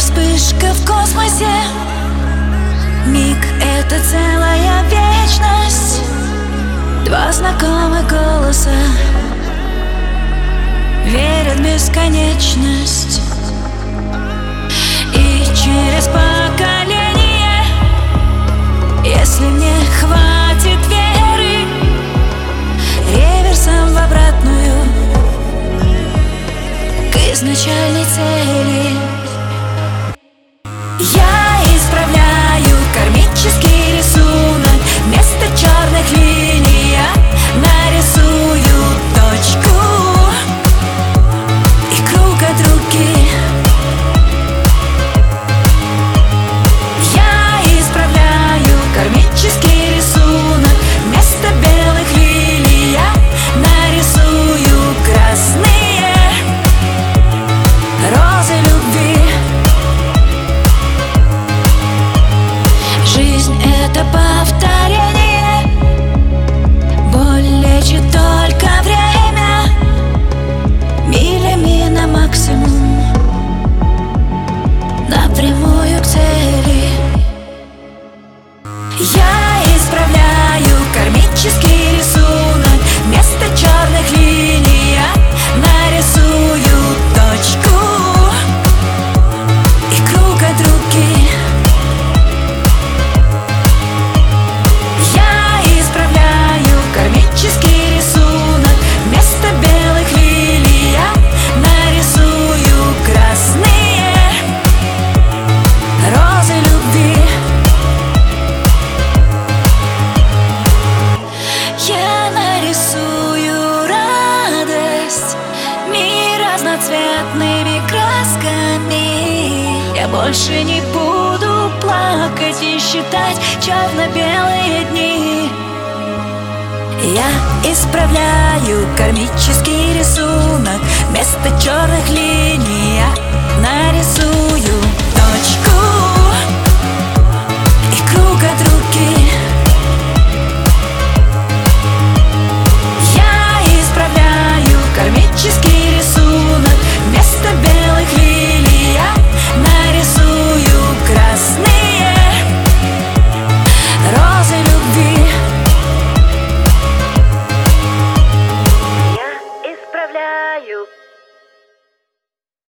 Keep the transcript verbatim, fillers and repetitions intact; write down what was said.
вспышка в космосе. Миг — это целая вечность. Два знакомых голоса верят в бесконечность. И через поколение, если мне хватит веры, реверсом в обратную к изначальной цели. Я исправляю кармический рисунок. Вместо черных линий я нарисую точку и круг от руки. Я исправляю кармический рисунок. Вместо белых лилий я нарисую красные розы любви. Жизнь — это повторение. Боль лечит только время. Милями на максимум, напрямую к цели. Я исправляю кармический рисунок. Вместо черных линий я нарисую точку и круг от руки. Я исправляю кармический рисунок. Вместо белых лилий я нарисую красные розы любви. Я нарисую радость, мир разноцветными красками. Я больше не буду плакать и считать черно-белые дни. Я исправляю кармический рисунок. Вместо черных линий я нарисую